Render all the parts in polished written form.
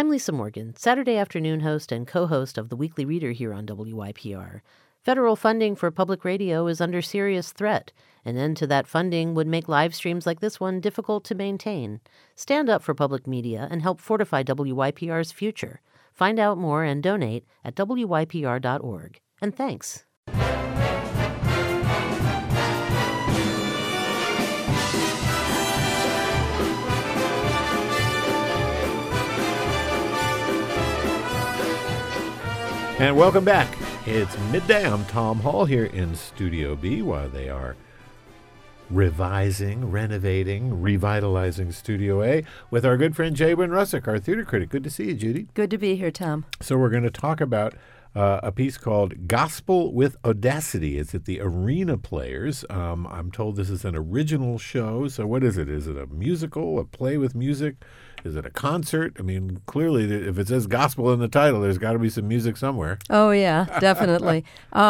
I'm Lisa Morgan, Saturday afternoon host and co-host of The Weekly Reader here on WYPR. Federal funding for public radio is under serious threat. An end to that funding would make live streams like this one difficult to maintain. Stand up for public media and help fortify WYPR's future. Find out more and donate at wypr.org. And thanks. And welcome back. It's midday. I'm Tom Hall here in Studio B while they are revising, renovating, revitalizing Studio A with our good friend Jay Wynn-Russick, our theater critic. Good to see you, Judy. Good to be here, Tom. So we're going to talk about a piece called Gospel with Audacity. It's at the Arena Players. I'm told this is an original show. So what is it? Is it a musical, a play with music? Is it a concert? I mean, clearly, if it says gospel in the title, there's got to be some music somewhere. Oh, yeah, definitely.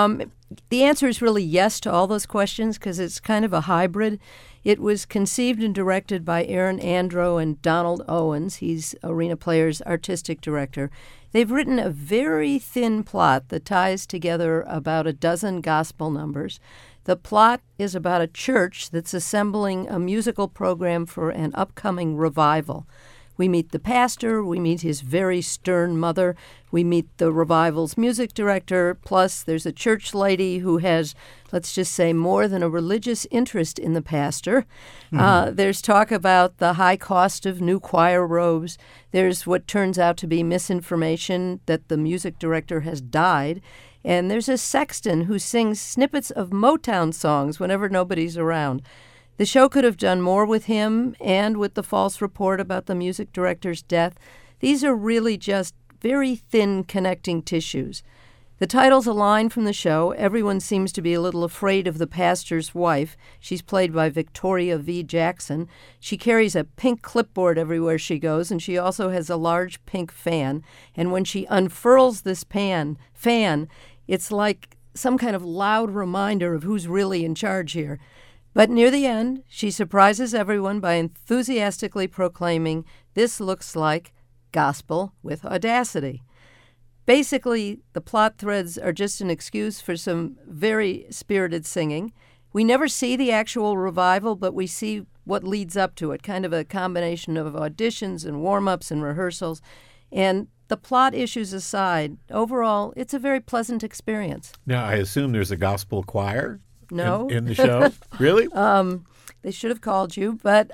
The answer is really yes to all those questions because it's kind of a hybrid. It was conceived and directed by Aaron Andro and Donald Owens. He's Arena Players' artistic director. They've written a very thin plot that ties together about a dozen gospel numbers. The plot is about a church that's assembling a musical program for an upcoming revival. We meet the pastor, we meet his very stern mother, we meet the revival's music director, plus there's a church lady who has, let's just say, more than a religious interest in the pastor. There's talk about the high cost of new choir robes. There's what turns out to be misinformation that the music director has died. And there's a sexton who sings snippets of Motown songs whenever nobody's around. The show could have done more with him and with the false report about the music director's death. These are really just very thin connecting tissues. The title's a line from the show. Everyone seems to be a little afraid of the pastor's wife. She's played by Victoria V. Jackson. She carries a pink clipboard everywhere she goes, and she also has a large pink fan. And when she unfurls this fan, it's like some kind of loud reminder of who's really in charge here. But near the end, she surprises everyone by enthusiastically proclaiming, "This looks like gospel with audacity." Basically, the plot threads are just an excuse for some very spirited singing. We never see the actual revival, but we see what leads up to it, kind of a combination of auditions and warm-ups and rehearsals. And the plot issues aside, overall, it's a very pleasant experience. Now, I assume there's a gospel choir? No. In the show? Really? They should have called you, but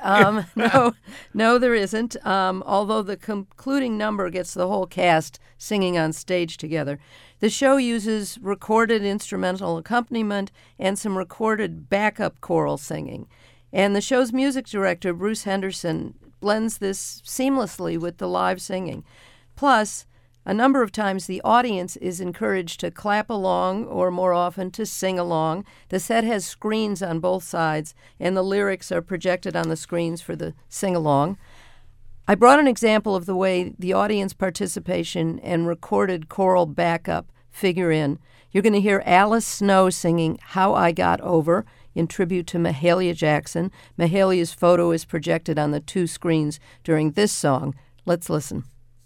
no, there isn't. Although the concluding number gets the whole cast singing on stage together. The show uses recorded instrumental accompaniment and some recorded backup choral singing. And the show's music director, Bruce Henderson, blends this seamlessly with the live singing. Plus, a number of times the audience is encouraged to clap along or more often to sing along. The set has screens on both sides, and the lyrics are projected on the screens for the sing-along. I brought an example of the way the audience participation and recorded choral backup figure in. You're going to hear Alice Snow singing How I Got Over in tribute to Mahalia Jackson. Mahalia's photo is projected on the two screens during this song. Let's listen.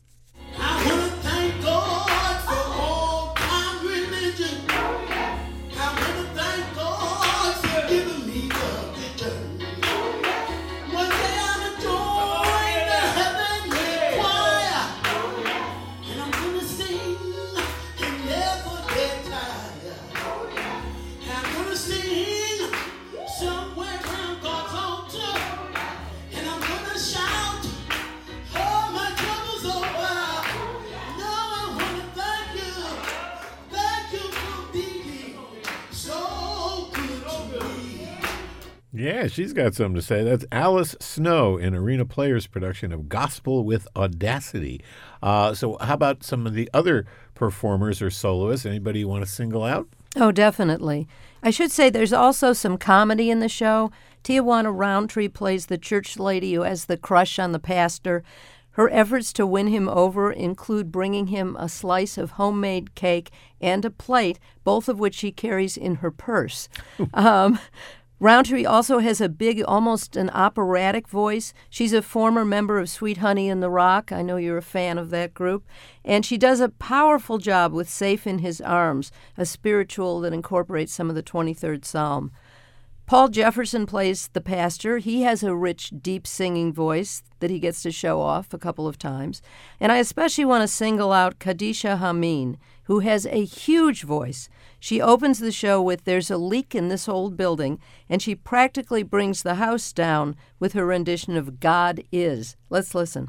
Yeah, she's got something to say. That's Alice Snow in Arena Players' production of Gospel with Audacity. So how about some of the other performers or soloists? Anybody you want to single out? Oh, definitely. I should say there's also some comedy in the show. Tijuana Roundtree plays the church lady who has the crush on the pastor. Her efforts to win him over include bringing him a slice of homemade cake and a plate, both of which she carries in her purse. Roundtree also has a big, almost an operatic voice. She's a former member of Sweet Honey in the Rock. I know you're a fan of that group. And she does a powerful job with Safe in His Arms, a spiritual that incorporates some of the 23rd Psalm. Paul Jefferson plays the pastor. He has a rich, deep singing voice that he gets to show off a couple of times. And I especially want to single out Khadisha Hameen, who has a huge voice. She opens the show with "There's a leak in this old building," and she practically brings the house down with her rendition of "God Is." Let's listen.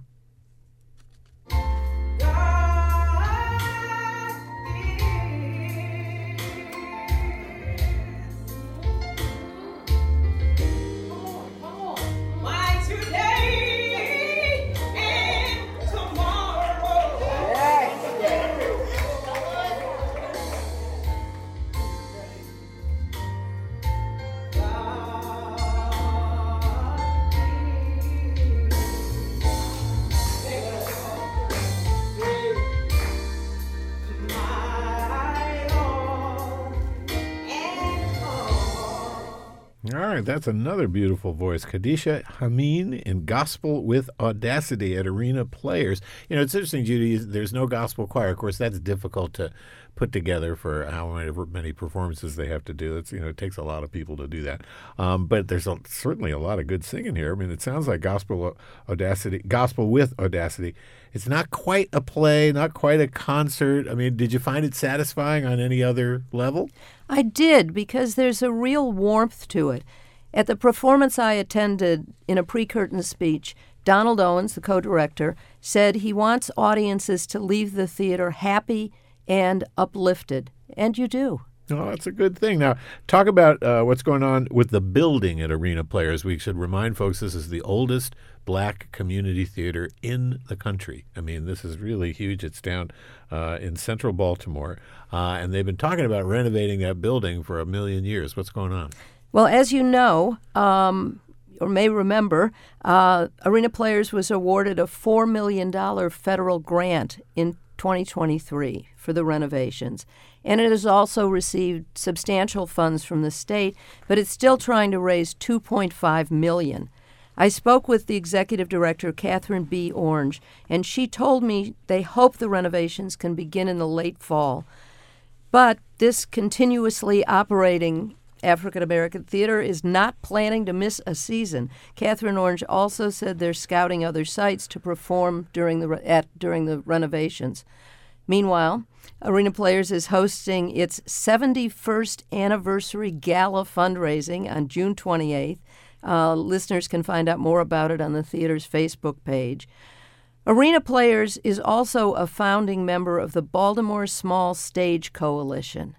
All right, that's another beautiful voice. Khadisha Hameen in Gospel with Audacity at Arena Players. You know, it's interesting, Judy, there's no gospel choir. Of course, that's difficult to put together for however many performances they have to do. It's, it takes a lot of people to do that. But there's certainly a lot of good singing here. I mean, it sounds like Gospel with Audacity. It's not quite a play, not quite a concert. I mean, did you find it satisfying on any other level? I did, because there's a real warmth to it. At the performance I attended, in a pre-curtain speech, Donald Owens, the co-director, said he wants audiences to leave the theater happy and uplifted. And you do. Oh, that's a good thing. Now, talk about what's going on with the building at Arena Players. We should remind folks this is the oldest black community theater in the country. I mean, this is really huge. It's down in central Baltimore, and they've been talking about renovating that building for 1,000,000 years. What's going on? Well, as you know, or may remember, Arena Players was awarded a $4 million federal grant in 2023 for the renovations. And it has also received substantial funds from the state, but it's still trying to raise $2.5 million. I spoke with the executive director, Catherine B. Orange, and she told me they hope the renovations can begin in the late fall. But this continuously operating African-American theater is not planning to miss a season. Catherine Orange also said they're scouting other sites to perform during the renovations. Meanwhile, Arena Players is hosting its 71st anniversary gala fundraising on June 28th. Listeners can find out more about it on the theater's Facebook page. Arena Players is also a founding member of the Baltimore Small Stage Coalition.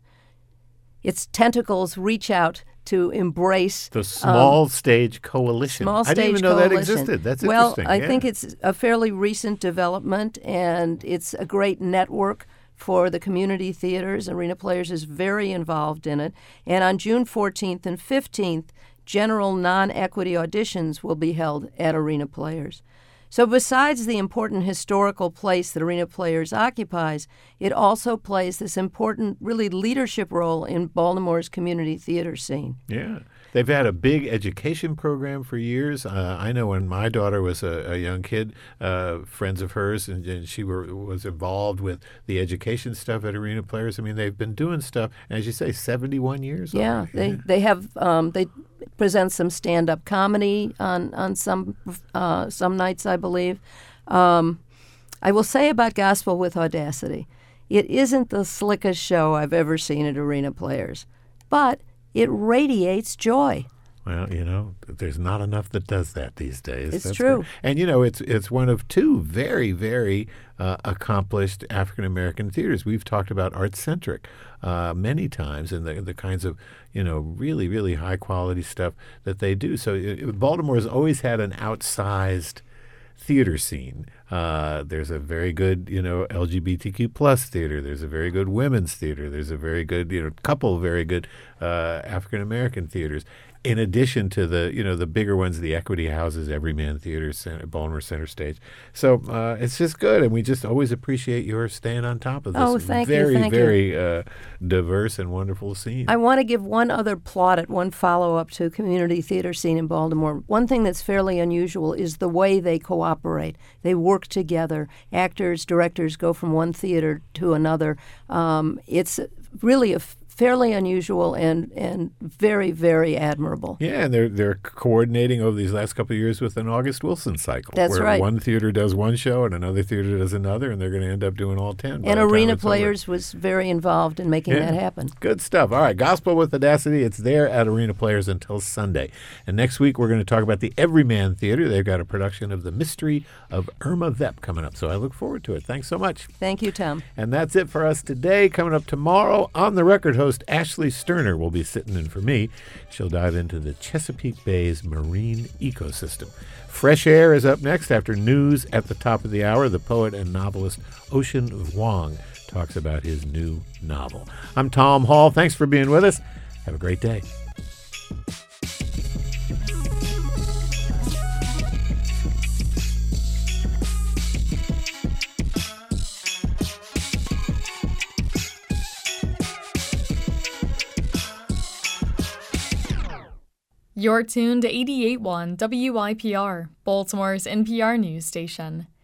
Its tentacles reach out to embrace the Small Stage Coalition. I didn't even know that existed. That's interesting. Well, I think it's a fairly recent development, and it's a great network for the community theaters. Arena Players is very involved in it. And on June 14th and 15th, general non-equity auditions will be held at Arena Players. So besides the important historical place that Arena Players occupies, it also plays this important, really leadership role in Baltimore's community theater scene. Yeah. They've had a big education program for years. I know when my daughter was a young kid, friends of hers, and she was involved with the education stuff at Arena Players. I mean, they've been doing stuff, and as you say, 71 years. Yeah, they have they present some stand-up comedy on some nights, I believe. I will say about Gospel with Audacity, it isn't the slickest show I've ever seen at Arena Players, but it radiates joy. Well, there's not enough that does that these days. It's true. Great. And, it's one of two very, very accomplished African-American theaters. We've talked about Art-Centric many times and the kinds of, really, really high-quality stuff that they do. So Baltimore's always had an outsized theater scene. There's a very good, LGBTQ plus theater. There's a very good women's theater. There's a very good, couple of very good African-American theaters. in addition to the bigger ones, the Equity Houses, Everyman Theater, Baltimore Center Stage. So it's just good, and we just always appreciate your staying on top of this very diverse and wonderful scene. I want to give one other plaudit, one follow-up to community theater scene in Baltimore. One thing that's fairly unusual is the way they cooperate. They work together. Actors, directors go from one theater to another. It's really a fairly unusual and very, very admirable. Yeah, and they're coordinating over these last couple of years with an August Wilson cycle. That's where right. One theater does one show and another theater does another, and they're going to end up doing all 10. And Arena Players was very involved in making that happen. Good stuff. All right, Gospel with Audacity. It's there at Arena Players until Sunday. And next week we're going to talk about the Everyman Theater. They've got a production of The Mystery of Irma Vep coming up, so I look forward to it. Thanks so much. Thank you, Tom. And that's it for us today. Coming up tomorrow, On the Record host Ashley Sterner will be sitting in for me. She'll dive into the Chesapeake Bay's marine ecosystem. Fresh Air is up next after news at the top of the hour. The poet and novelist Ocean Vuong talks about his new novel. I'm Tom Hall. Thanks for being with us. Have a great day. You're tuned to 88.1 WYPR, Baltimore's NPR news station.